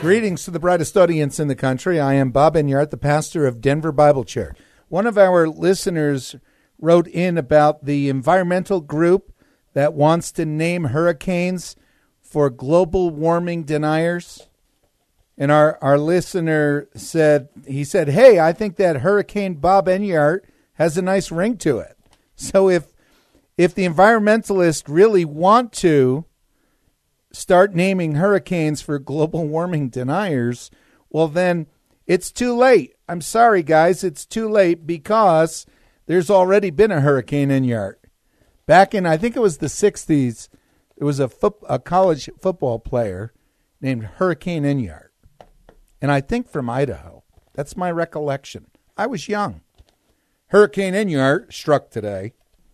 Greetings to the brightest audience in the country. I am Bob Enyart, the pastor of Denver Bible Church. One of our listeners wrote in about the environmental group that wants to name hurricanes for global warming deniers. And our listener said, hey, I think that Hurricane Bob Enyart has a nice ring to it. So if the environmentalists really want to start naming hurricanes for global warming deniers, well, then it's too late. I'm sorry, guys, it's too late because there's already been a Hurricane Enyart. Back in, I think it was the 60s, there was a college football player named Hurricane Enyart. And I think from Idaho. That's my recollection. I was young. Hurricane Enyart struck today.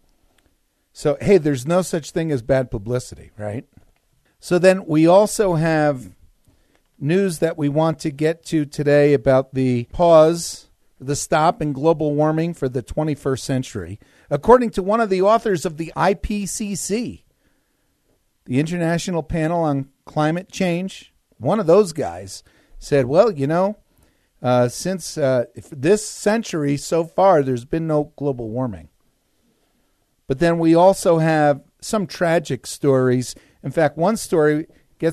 So, hey, there's no such thing as bad publicity, right? So then we also have news that we want to get to today about the pause, the stop in global warming for the 21st century. According to one of the authors of the IPCC, the International Panel on Climate Change, one of those guys said, well, since this century so far, there's been no global warming. But then we also have some tragic stories. In fact, one story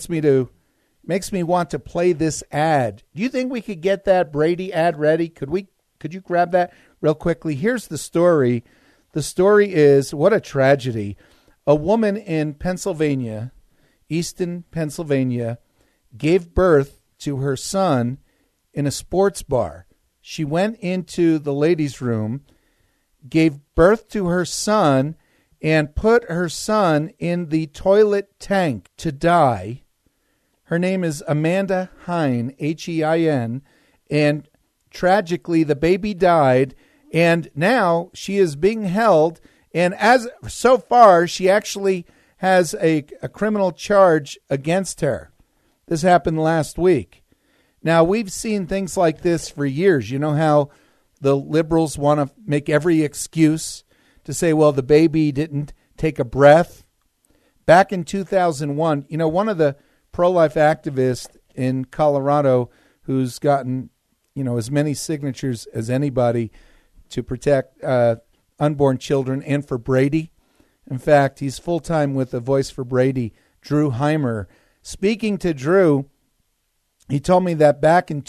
makes me want to play this ad. Do you think we could get that Brady ad ready? Could you grab that real quickly? Here's the story. The story is, what a tragedy. A woman in Pennsylvania, Easton, Pennsylvania, gave birth to her son in a sports bar. She went into the ladies' room, gave birth to her son, and put her son in the toilet tank to die. Her name is Amanda Hein, Hein, and tragically the baby died, and now she is being held, and so far she actually has a criminal charge against her. This happened last week. Now, we've seen things like this for years. You know how the liberals want to make every excuse to say, well, the baby didn't take a breath. Back in 2001, one of the pro-life activists in Colorado who's gotten, as many signatures as anybody to protect unborn children and for Brady. In fact, he's full-time with the Voice for Brady, Drew Heimer. Speaking to Drew, he told me that back in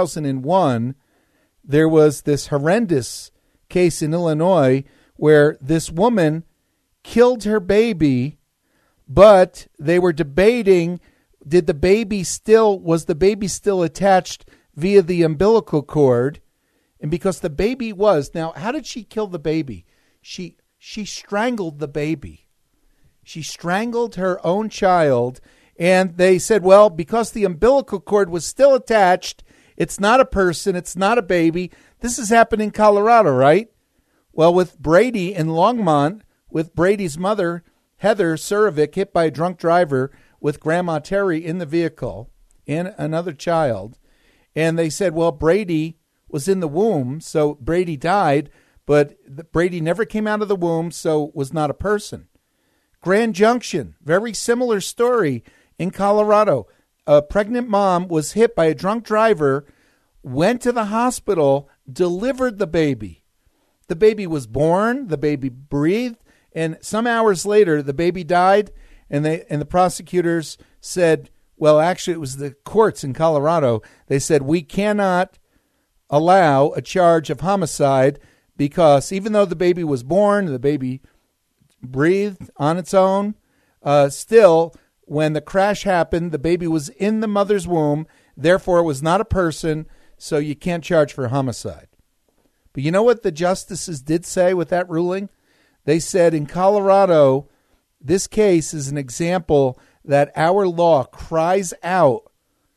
2001, there was this horrendous case in Illinois where this woman killed her baby, but they were debating, was the baby still attached via the umbilical cord? And because the baby was, now, how did she kill the baby? She strangled the baby. She strangled her own child. And they said, well, because the umbilical cord was still attached, it's not a person, it's not a baby. This has happened in Colorado, right? Well, with Brady in Longmont, with Brady's mother, Heather Surovic, hit by a drunk driver with Grandma Terry in the vehicle and another child. And they said, well, Brady was in the womb, so Brady died, but Brady never came out of the womb, so was not a person. Grand Junction, very similar story. In Colorado, a pregnant mom was hit by a drunk driver, went to the hospital, delivered the baby. The baby was born, the baby breathed, and some hours later, the baby died, and the prosecutors said, well, actually, it was the courts in Colorado. They said, we cannot allow a charge of homicide because even though the baby was born, the baby breathed on its own, still, when the crash happened, the baby was in the mother's womb, therefore it was not a person, so you can't charge for homicide. But you know what the justices did say with that ruling? They said in Colorado, this case is an example that our law cries out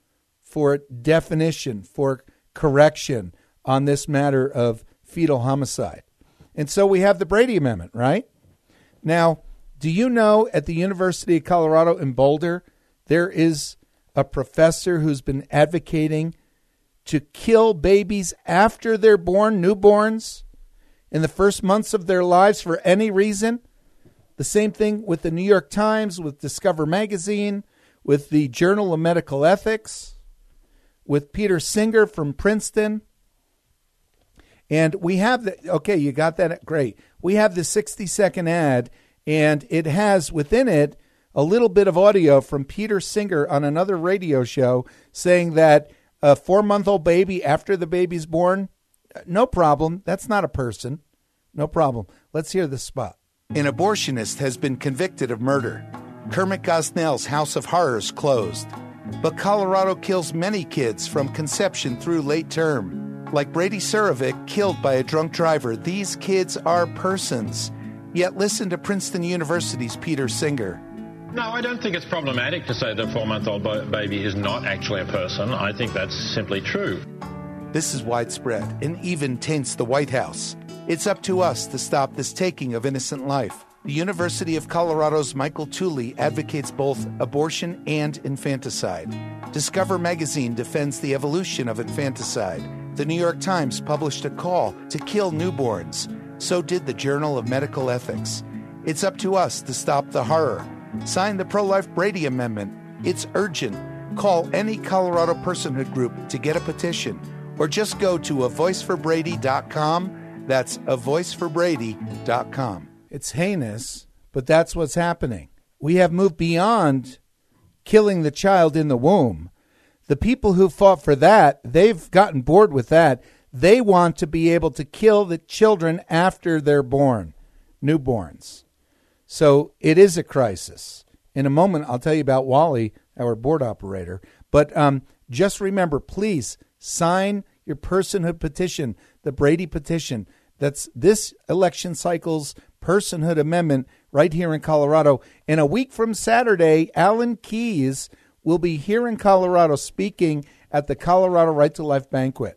for definition, for correction on this matter of fetal homicide. And so we have the Brady Amendment, right? Now, do you know at the University of Colorado in Boulder, there is a professor who's been advocating to kill babies after they're born, newborns, in the first months of their lives for any reason? The same thing with the New York Times, with Discover Magazine, with the Journal of Medical Ethics. with Peter Singer from Princeton. And we have okay, you got that? Great. We have the 60-second ad, and it has within it a little bit of audio from Peter Singer on another radio show saying that a 4-month-old baby after the baby's born, no problem. That's not a person. No problem. Let's hear the spot. An abortionist has been convicted of murder. Kermit Gosnell's House of Horrors closed. But Colorado kills many kids from conception through late term. Like Brady Surovic, killed by a drunk driver, these kids are persons. Yet listen to Princeton University's Peter Singer. No, I don't think it's problematic to say that a 4-month-old baby is not actually a person. I think that's simply true. This is widespread and even taints the White House. It's up to us to stop this taking of innocent life. The University of Colorado's Michael Tooley advocates both abortion and infanticide. Discover magazine defends the evolution of infanticide. The New York Times published a call to kill newborns. So did the Journal of Medical Ethics. It's up to us to stop the horror. Sign the pro-life Brady Amendment. It's urgent. Call any Colorado personhood group to get a petition, or just go to avoiceforbrady.com. That's avoiceforbrady.com. It's heinous, but that's what's happening. We have moved beyond killing the child in the womb. The people who fought for that, they've gotten bored with that. They want to be able to kill the children after they're born, newborns. So it is a crisis. In a moment, I'll tell you about Wally, our board operator. But just remember, please sign your personhood petition, the Brady petition. That's this election cycle's personhood amendment right here in Colorado. And a week from Saturday, Alan Keyes will be here in Colorado speaking at the Colorado Right to Life banquet.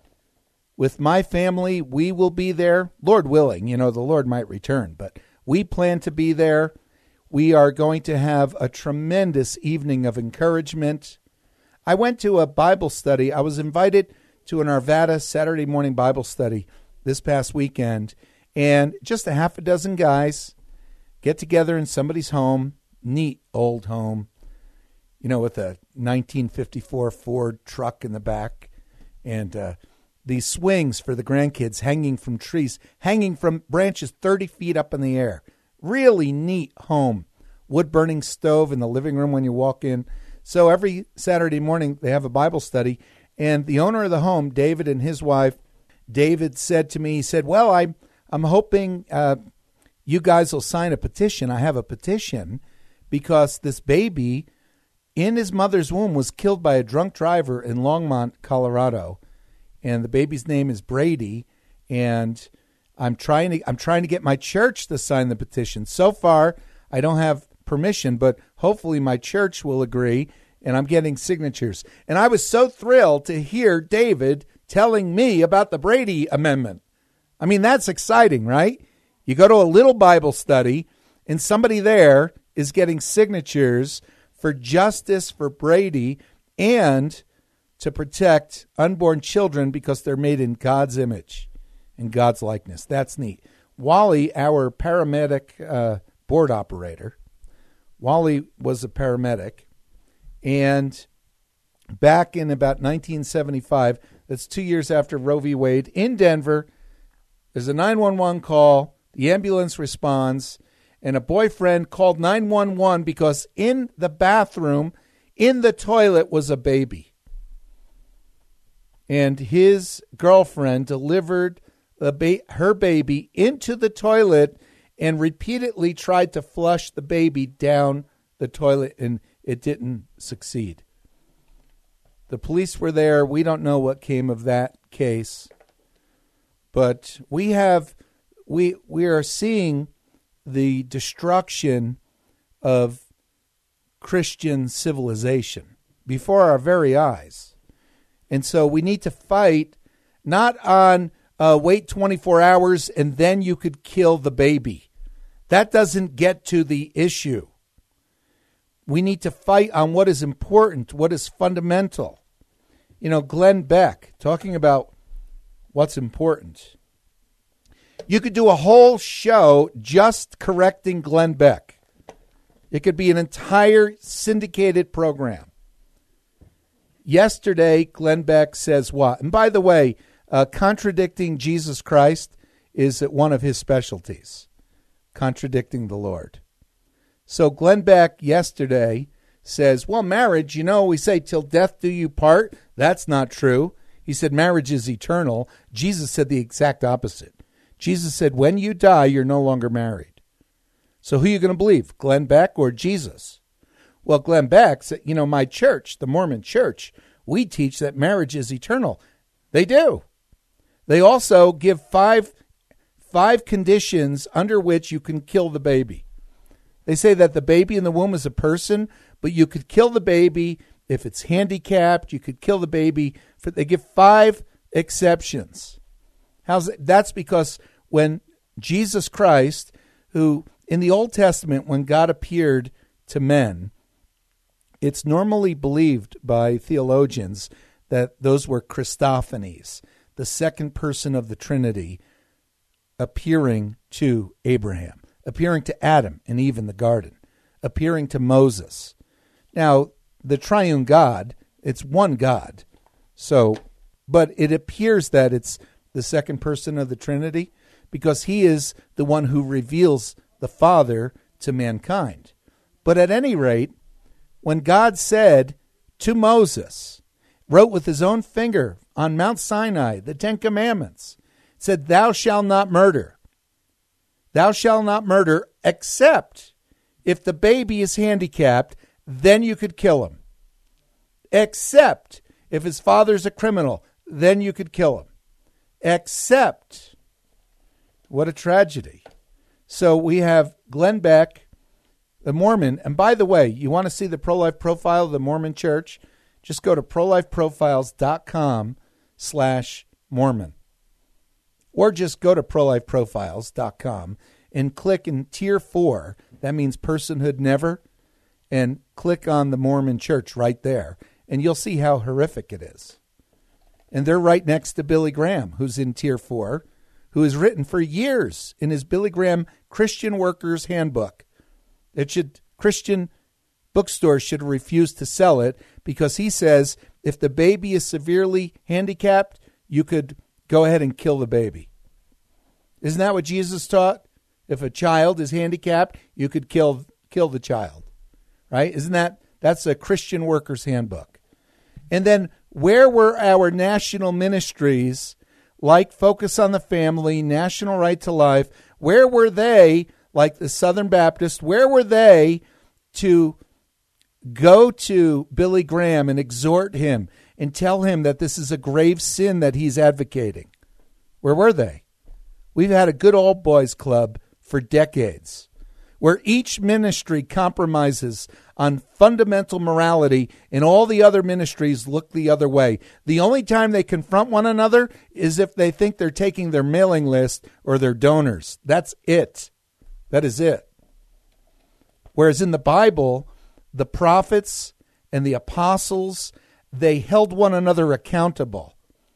With my family, we will be there, Lord willing. You know, the Lord might return, but we plan to be there. We are going to have a tremendous evening of encouragement. I went to a Bible study. I was invited to an Arvada Saturday morning Bible study this past weekend, and just a half a dozen guys get together in somebody's home, neat old home, you know, with a 1954 Ford truck in the back, and these swings for the grandkids hanging from trees, hanging from branches 30 feet up in the air. Really neat home. Wood-burning stove in the living room when you walk in. So every Saturday morning they have a Bible study, and the owner of the home, David, and his wife, David, said to me, he said, well, I'm hoping you guys will sign a petition. I have a petition because this baby in his mother's womb was killed by a drunk driver in Longmont, Colorado. And the baby's name is Brady, and I'm trying to get my church to sign the petition. So far, I don't have permission, but hopefully my church will agree, and I'm getting signatures. And I was so thrilled to hear David telling me about the Brady Amendment. I mean, that's exciting, right? You go to a little Bible study, and somebody there is getting signatures for justice for Brady and to protect unborn children because they're made in God's image and God's likeness. That's neat. Wally, our paramedic board operator, Wally was a paramedic, and back in about 1975, that's 2 years after Roe v. Wade, in Denver, there's a 911 call, the ambulance responds, and a boyfriend called 911 because in the bathroom, in the toilet, was a baby. And his girlfriend delivered her baby into the toilet and repeatedly tried to flush the baby down the toilet, and it didn't succeed. The police were there. We don't know what came of that case. But we are seeing the destruction of Christian civilization before our very eyes. And so we need to fight not on wait 24 hours and then you could kill the baby. That doesn't get to the issue. We need to fight on what is important, what is fundamental. You know, Glenn Beck, talking about what's important. You could do a whole show just correcting Glenn Beck. It could be an entire syndicated program. Yesterday, Glenn Beck says what? And by the way, contradicting Jesus Christ is one of his specialties, contradicting the Lord. So Glenn Beck yesterday says, well, marriage, we say till death do you part. That's not true. He said marriage is eternal. Jesus said the exact opposite. Jesus said when you die, you're no longer married. So who are you going to believe, Glenn Beck or Jesus? Well, Glenn Beck said, my church, the Mormon church, we teach that marriage is eternal. They do. They also give five conditions under which you can kill the baby. They say that the baby in the womb is a person, but you could kill the baby if it's handicapped. You could kill the baby. They give 5 exceptions. That's because when Jesus Christ, who in the Old Testament, when God appeared to men, it's normally believed by theologians that those were Christophanies, the second person of the Trinity, appearing to Abraham, appearing to Adam and Eve in the garden, appearing to Moses. Now, the triune God, it's one God. But it appears that it's the second person of the Trinity because he is the one who reveals the Father to mankind. But at any rate, when God said to Moses, wrote with his own finger on Mount Sinai, the 10 Commandments, said, thou shalt not murder. Thou shalt not murder except if the baby is handicapped, then you could kill him. Except if his father's a criminal, then you could kill him. Except, what a tragedy. So we have Glenn Beck, the Mormon. And by the way, you want to see the pro-life profile of the Mormon Church? Just go to prolifeprofiles.com/Mormon. Or just go to prolifeprofiles.com and click in Tier 4. That means personhood never. And click on the Mormon Church right there. And you'll see how horrific it is. And they're right next to Billy Graham, who's in Tier 4, who has written for years in his Billy Graham Christian Workers Handbook. Christian bookstores should refuse to sell it because he says if the baby is severely handicapped, you could go ahead and kill the baby. Isn't that what Jesus taught? If a child is handicapped, you could kill the child. Right? That's a Christian Workers Handbook. And then where were our national ministries like Focus on the Family, National Right to Life? Where were they, like the Southern Baptist, where were they to go to Billy Graham and exhort him and tell him that this is a grave sin that he's advocating? Where were they? We've had a good old boys club for decades where each ministry compromises on fundamental morality and all the other ministries look the other way. The only time they confront one another is if they think they're taking their mailing list or their donors. That's it. That is it. Whereas in the Bible, the prophets and the apostles, they held one another accountable.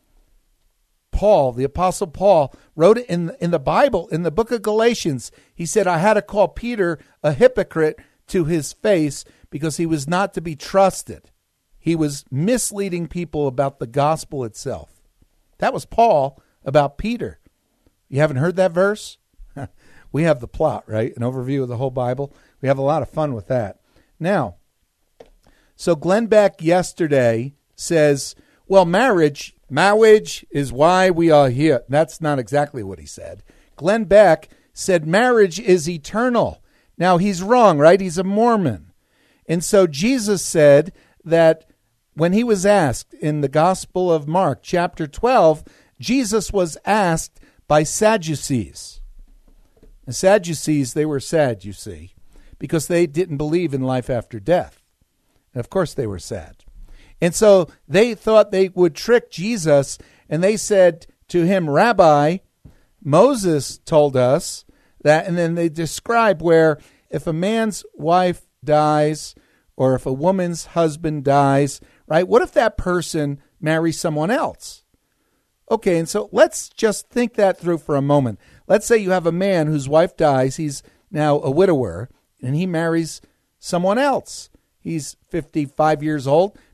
Paul, the Apostle Paul, wrote it in the Bible, in the book of Galatians. He said, I had to call Peter a hypocrite to his face because he was not to be trusted. He was misleading people about the gospel itself. That was Paul about Peter. You haven't heard that verse? We have the plot, right? An overview of the whole Bible. We have a lot of fun with that. Now, so Glenn Beck yesterday says, well, marriage is why we are here. That's not exactly what he said. Glenn Beck said marriage is eternal. Now, he's wrong, right? He's a Mormon. And so Jesus said that when he was asked in the Gospel of Mark, chapter 12, Jesus was asked by Sadducees. The Sadducees, they were sad, you see, because they didn't believe in life after death. And of course they were sad. And so they thought they would trick Jesus, and they said to him, Rabbi, Moses told us that, and then they describe where if a man's wife dies or if a woman's husband dies, right, what if that person marries someone else? Okay, and so let's just think that through for a moment. Let's say you have a man whose wife dies, he's now a widower, and he marries someone else. He's 55 years old,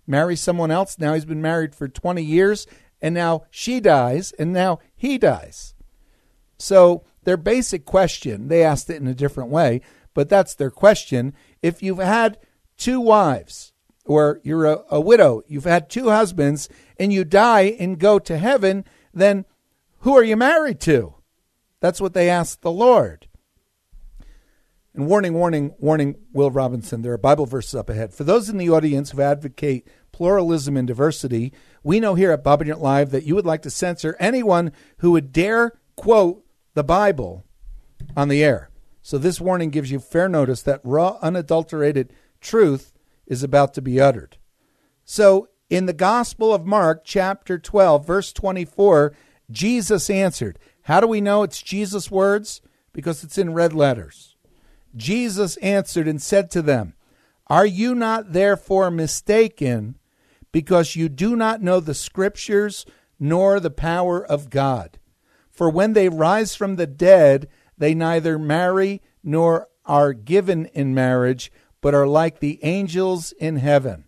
marries someone else. Now he's been married for 20 years, and now she dies, and now he dies. So their basic question, they asked it in a different way, but that's their question. If you've had two wives, or you're a widow, you've had two husbands, and you die and go to heaven, then who are you married to? That's what they asked the Lord. And warning, warning, warning, Will Robinson, there are Bible verses up ahead. For those in the audience who advocate pluralism and diversity, we know here at Bob and Yurt Live that you would like to censor anyone who would dare quote the Bible on the air. So this warning gives you fair notice that raw, unadulterated truth is about to be uttered. So in the Gospel of Mark, chapter 12, verse 24, Jesus answered. How do we know it's Jesus' words? Because it's in red letters. Jesus answered and said to them, "Are you not therefore mistaken, because you do not know the Scriptures nor the power of God? For when they rise from the dead, they neither marry nor are given in marriage, but are like the angels in heaven."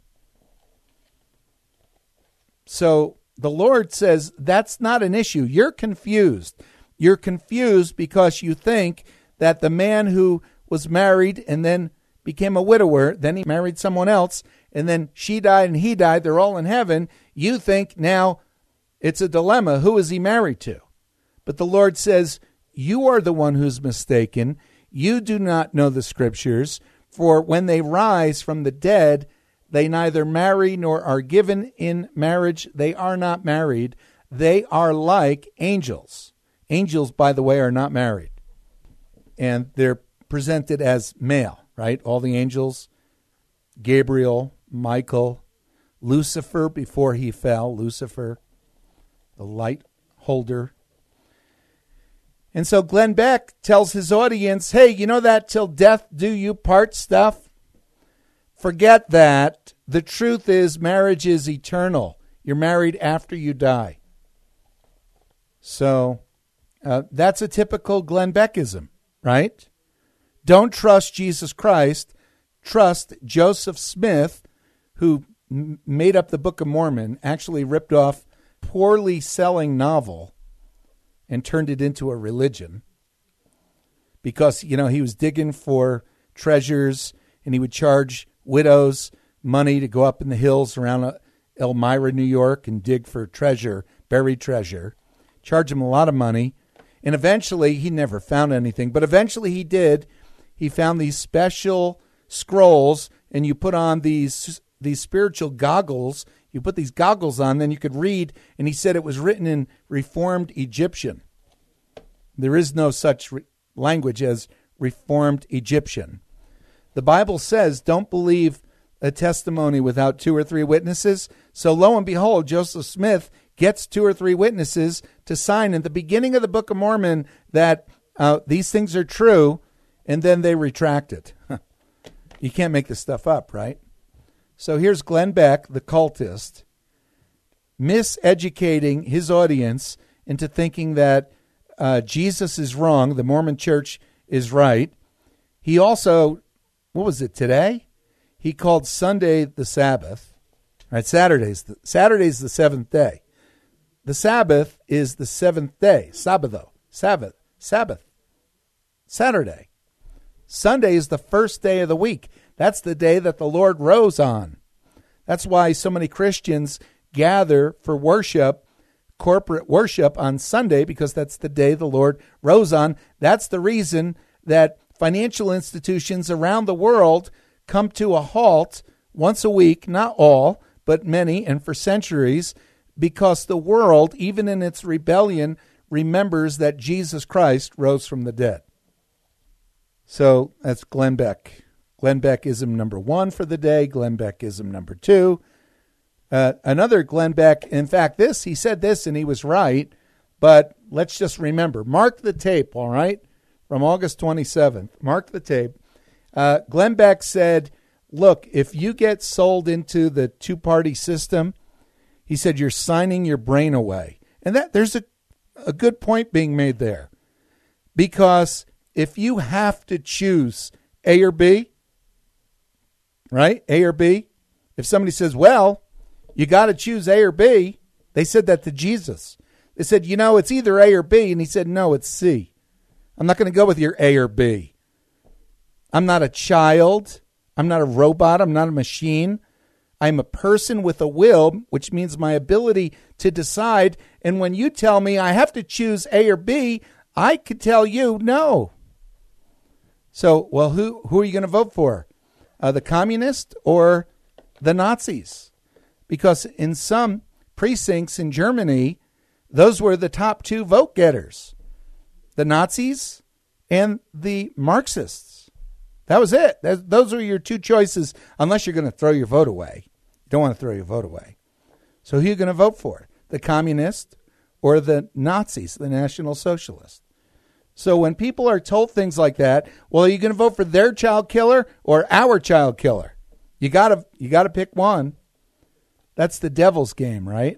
So the Lord says that's not an issue. You're confused. You're confused because you think that the man who was married and then became a widower, then he married someone else, and then she died and he died, they're all in heaven. You think now it's a dilemma. Who is he married to? But the Lord says, you are the one who's mistaken. You do not know the Scriptures, for when they rise from the dead, they neither marry nor are given in marriage. They are not married. They are like angels. Angels, by the way, are not married. And they're presented as male, right? All the angels, Gabriel, Michael, Lucifer before he fell, Lucifer, the light holder. And so Glenn Beck tells his audience, hey, you know that till death do you part stuff? Forget that. The truth is marriage is eternal. You're married after you die. So that's a typical Glenn Beckism, right? Don't trust Jesus Christ. Trust Joseph Smith, who made up the Book of Mormon, actually ripped off a poorly selling novel and turned it into a religion because, he was digging for treasures and he would charge widows money to go up in the hills around Elmira, New York, and dig for treasure, buried treasure, charge them a lot of money. And eventually, he never found anything, but eventually he did. He found these special scrolls, and you put on these spiritual goggles. You put these goggles on, then you could read, and he said it was written in Reformed Egyptian. There is no such language as Reformed Egyptian. The Bible says, don't believe a testimony without 2 or 3 witnesses. So lo and behold, Joseph Smith gets 2 or 3 witnesses to sign in the beginning of the Book of Mormon that these things are true, and then they retract it. You can't make this stuff up, right? So here's Glenn Beck, the cultist, miseducating his audience into thinking that Jesus is wrong, the Mormon Church is right. He also, what was it, today? He called Sunday the Sabbath. Right, Saturday's the 7th day. The Sabbath is the 7th day. Sabbatho. Sabbath. Saturday. Sunday is the first day of the week. That's the day that the Lord rose on. That's why so many Christians gather for worship, corporate worship on Sunday, because that's the day the Lord rose on. That's the reason that financial institutions around the world come to a halt once a week, not all, but many, and for centuries, because the world, even in its rebellion, remembers that Jesus Christ rose from the dead. So that's Glenn Beck. Glenn Beckism number 1 for the day, Glenn Beckism number 2. Another Glenn Beck, in fact, he said this and he was right, but let's just remember, mark the tape, all right, from August 27th. Mark the tape. Glenn Beck said, look, if you get sold into the two-party system, he said, you're signing your brain away. And that there's a good point being made there. Because if you have to choose A or B, right, A or B, if somebody says, well, You got to choose A or B. They said that to Jesus. They said, it's either A or B. And he said, no, it's C. I'm not going to go with your A or B. I'm not a child. I'm not a robot. I'm not a machine. I'm a person with a will, which means my ability to decide. And when you tell me I have to choose A or B, I could tell you no. So, well, who are you going to vote for? The communists or the Nazis? Because in some precincts in Germany, those were the top two vote getters. The Nazis and the Marxists. That was it. Those are your two choices, unless you're going to throw your vote away. You don't want to throw your vote away. So who are you going to vote for? The communists or the Nazis, the National Socialists? So when people are told things like that, well, are you going to vote for their child killer or our child killer? You got to pick one. That's the devil's game, right?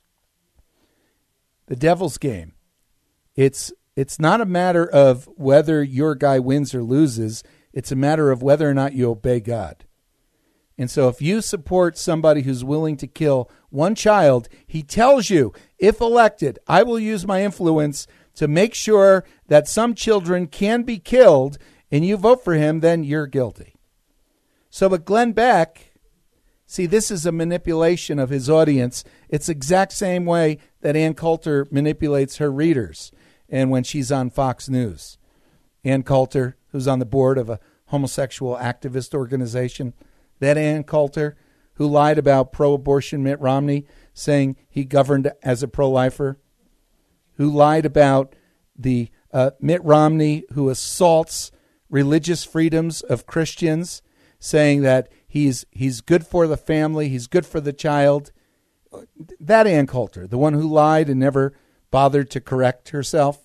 The devil's game. It's not a matter of whether your guy wins or loses. It's a matter of whether or not you obey God. And so if you support somebody who's willing to kill one child, he tells you, if elected, I will use my influence to make sure that some children can be killed, and you vote for him, then you're guilty. So with Glenn Beck, see, this is a manipulation of his audience. It's the exact same way that Ann Coulter manipulates her readers. And when she's on Fox News, Ann Coulter, who's on the board of a homosexual activist organization, that Ann Coulter who lied about pro-abortion Mitt Romney, saying he governed as a pro-lifer, who lied about the Mitt Romney who assaults religious freedoms of Christians, saying that he's good for the family, he's good for the child. That Ann Coulter, the one who lied and never bothered to correct herself.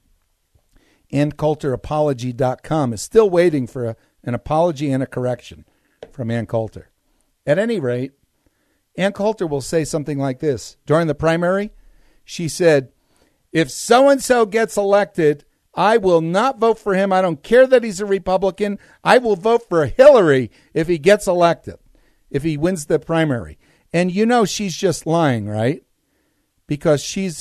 AnnCoulterApology.com is still waiting for an apology and a correction from Ann Coulter. At any rate, Ann Coulter will say something like this. During the primary, she said, if so-and-so gets elected, I will not vote for him. I don't care that he's a Republican. I will vote for Hillary if he gets elected, if he wins the primary. And you know she's just lying, right? Because she's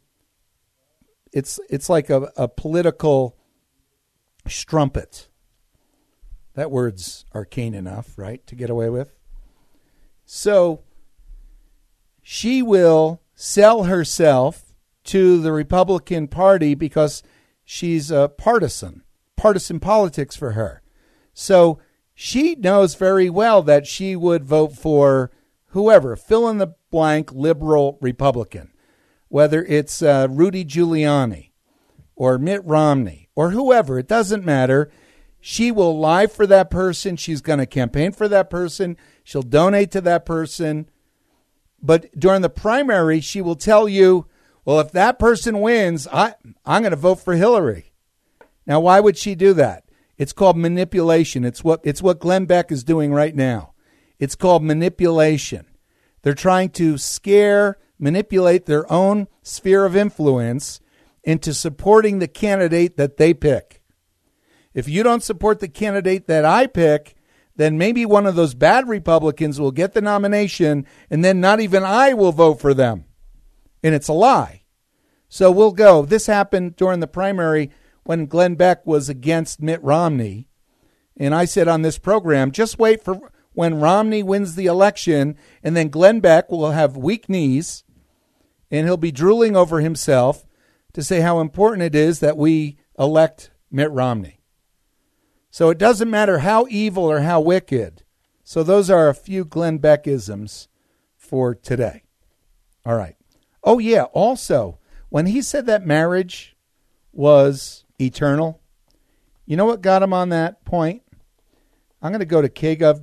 it's like a political strumpet. That word's arcane enough, right, to get away with. So she will sell herself to the Republican Party because she's a partisan politics for her. So she knows very well that she would vote for whoever, fill in the blank liberal Republican, whether it's Rudy Giuliani or Mitt Romney or whoever, it doesn't matter. She will lie for that person. She's going to campaign for that person. She'll donate to that person. But during the primary, she will tell you, well, if that person wins, I'm going to vote for Hillary. Now, why would she do that? It's called manipulation. It's what Glenn Beck is doing right now. It's called manipulation. They're trying to manipulate their own sphere of influence into supporting the candidate that they pick. If you don't support the candidate that I pick, then maybe one of those bad Republicans will get the nomination, and then not even I will vote for them. And it's a lie. So we'll go. This happened during the primary when Glenn Beck was against Mitt Romney. And I said on this program, just wait for when Romney wins the election, and then Glenn Beck will have weak knees, and he'll be drooling over himself to say how important it is that we elect Mitt Romney. So it doesn't matter how evil or how wicked. So those are a few Glenn Beck-isms for today. All right. Oh, yeah. Also, when he said that marriage was eternal, you know what got him on that point? I'm going to go to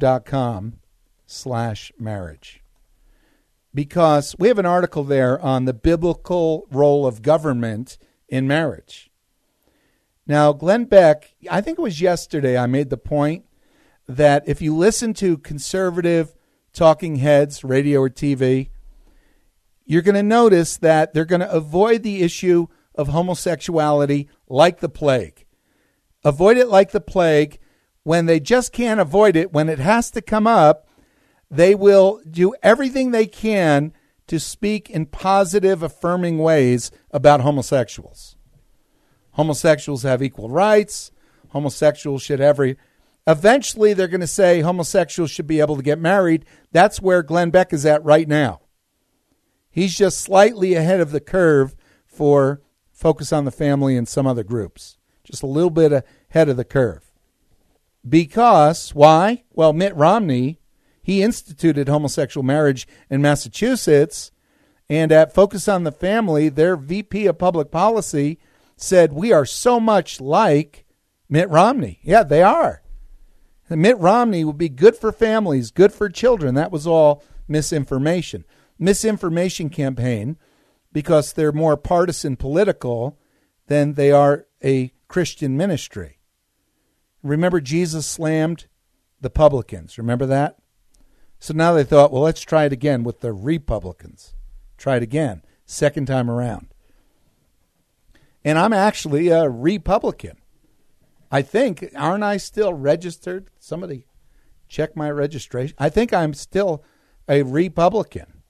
kgov.com/marriage because we have an article there on the biblical role of government in marriage. Now, Glenn Beck, I think it was yesterday I made the point that if you listen to conservative talking heads, radio or TV, you're going to notice that they're going to avoid the issue of homosexuality like the plague. Avoid it like the plague. When they just can't avoid it, when it has to come up, they will do everything they can to speak in positive, affirming ways about homosexuals. Homosexuals have equal rights. Homosexuals should have Eventually, they're going to say homosexuals should be able to get married. That's where Glenn Beck is at right now. He's just slightly ahead of the curve for Focus on the Family and some other groups. Just a little bit ahead of the curve. Because, why? Well, Mitt Romney, he instituted homosexual marriage in Massachusetts, and at Focus on the Family, their VP of Public Policy said, we are so much like Mitt Romney. Yeah, they are. Mitt Romney would be good for families, good for children. That was all misinformation. Misinformation campaign, because they're more partisan political than they are a Christian ministry. Remember, Jesus slammed the publicans. Remember that? So now they thought, well, let's try it again with the Republicans. Try it again, second time around. And I'm actually a Republican. I think, aren't I still registered? Somebody check my registration. I think I'm still a Republican.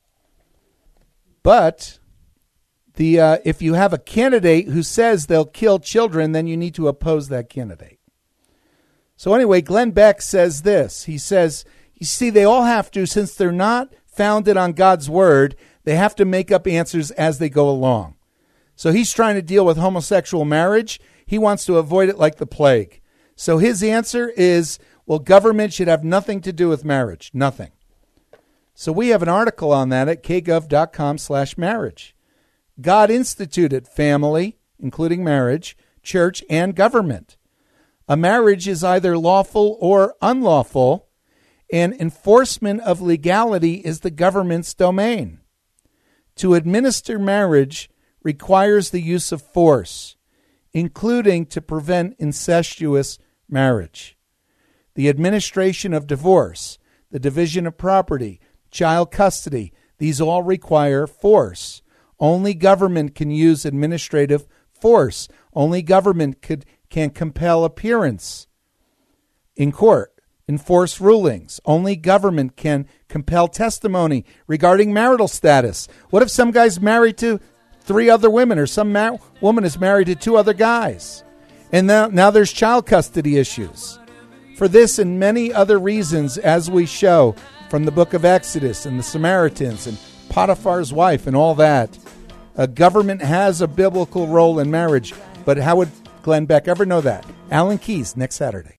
But if you have a candidate who says they'll kill children, then you need to oppose that candidate. So anyway, Glenn Beck says this. He says, you see, they all have to, since they're not founded on God's word, they have to make up answers as they go along. So he's trying to deal with homosexual marriage. He wants to avoid it like the plague. So his answer is, well, government should have nothing to do with marriage. Nothing. So we have an article on that at kgov.com/marriage. God instituted family, including marriage, church, and government. A marriage is either lawful or unlawful, and enforcement of legality is the government's domain. To administer marriage requires the use of force, including to prevent incestuous marriage. The administration of divorce, the division of property, child custody, these all require force. Only government can use administrative force. Only government can compel appearance in court, enforce rulings. Only government can compel testimony regarding marital status. What if some guy's married to 3 other women, or some woman is married to 2 other guys? And now there's child custody issues. For this and many other reasons, as we show from the book of Exodus and the Samaritans and Potiphar's wife and all that, a government has a biblical role in marriage. But how would Glenn Beck ever know that? Alan Keyes, next Saturday.